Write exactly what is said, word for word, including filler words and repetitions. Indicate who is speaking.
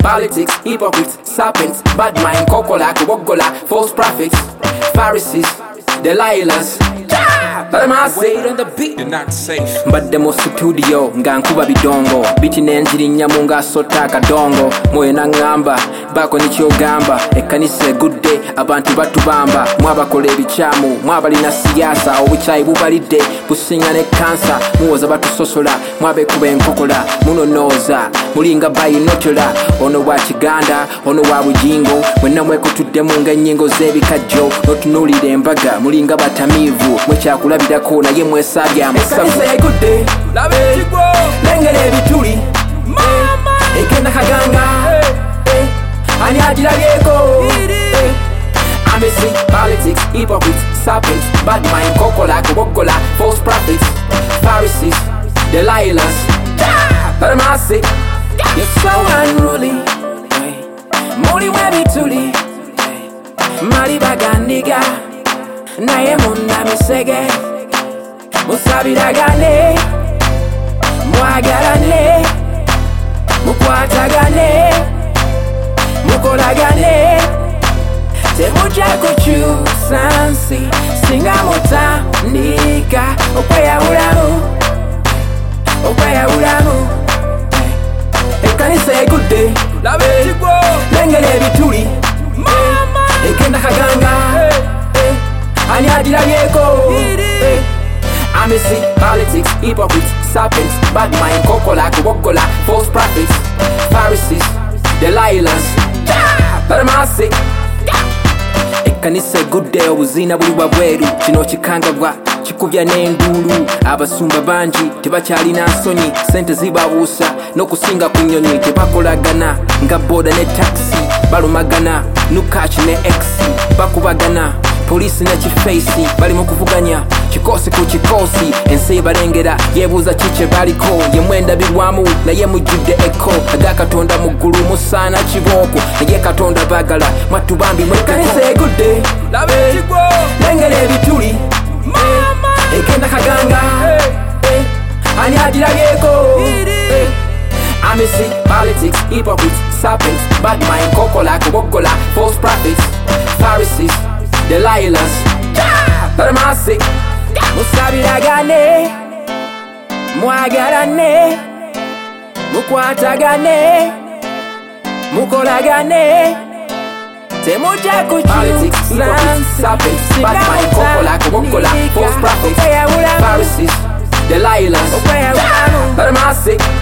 Speaker 1: politics, hypocrites, serpents, bad mind, kokola, kubogola, false prophets, Pharisees, Delilahs. But I'm not wait on the beat.
Speaker 2: You're not safe.
Speaker 1: But the most studio, ngankuba bidongo. Biti nenjiri nyamunga sota kadongo. Moyo na ngamba, bako nichi gamba. Ekanise good day, abantu batubamba. Mwabakole bichamu, mwabali na siyasa. Owichai bubalide, busingane kansa. Muoza batu sosola, mwabe kube nkokola. Muno noza, mulinga bayi notola. Ono wa chiganda, ono wa bujingo. Mwena mweko tude munga nyingo zebi kajo. Notunulide mbaga, mulinga batamivu. Mwecha kulabida kona ye mwesabya musafu. Ekanisa good day, labe chigwo. Lengele bituli, mama. Ekenda kaganga, eh. Ani ajila yeko, eh. Amesi, politics, hypocrites, serpents, bad mind, kokola, kubokola, false prophets, Pharisees, Delilahs. But I'm not sick. You're so unruly. Muli webi tuli. Mali baganiga. Naye munda misege. Musabiragane. Mwagarane. Mukwatagane. Mukolagane. Temuja kuchusansi. Singa mutandika. Okweya ulamu. Okweya ulamu. Ekanisa good day, labe chigwo. Lengele bituli, mama. Ekenda kaganga, eh. Ani ajila yeko, eh. Amesi, politics, hypocrites, serpents, bad mind, kokola, kubokola, false prophets, Pharisees, Delilahs. But I'm sick. Ekanisa good day, obuzina buli bwabweru. Kino kikangabwa chikuvya n'endulu. Abasumba banji tebakyalina nsonyi. Sente zibabuusa n'okusinga ku nnyonyi. Tebakolagana nga boda ne taxi. Balumagana nukachi ne ex. Bakubagana polisi ne kifeisi. Bali mu kuvuganya kikosi ku kikosi. Ensi ebalengera yebuuza kiche baliko. Ye mwenda birwamu naye mujjudde eko. Aga Katonda mu ggulu musaana kibooko. Naye Katonda bagala mwatubambi mwekeko. Ekanisa good day, labe chigwo. Lengele bituli, mama. Ekenda kaganga, eh. Ani ajila yeko, eh. Amesi, politics, hypocrites, serpents, bad mind, kokola, kubokola, false prophets, Pharisees, Delilahs. But I'm sick. Musabiragane. Mwagarane. Mukwatagane. Mukolagane. Temuja kuchu sansi. Bad mind, kokola, kubokola, false prophets, Pharisees, Delilahs. But I'm sick.